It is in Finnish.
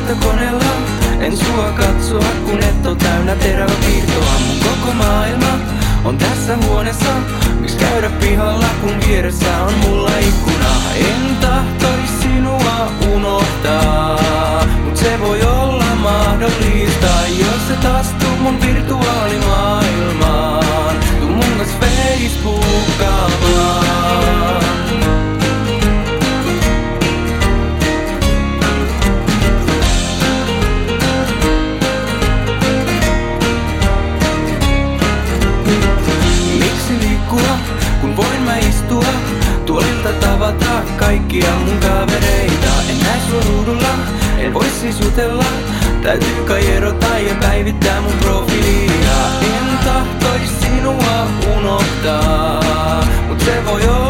tietokoneella. En sua katsoa, kun et oo täynnä teräväpiirtoa. Mun koko maailma on tässä huoneessa. Miks käydä pihalla, kun vieressä on mulla ikkuna? En tahtois sinua unohtaa, mut se voi olla mahdollista, jos et astu mun virtuaalimaailmaan. Tuu mun kanssa Facebookkaamaan. Kun voin mä istua tuolilta tavata kaikkia mun kavereita. En näe sua ruudulla, en voi siis jutella. Täytyy kai erota ja päivittää mun profiilia. En tahtois sinua unohtaa, mut se voi olla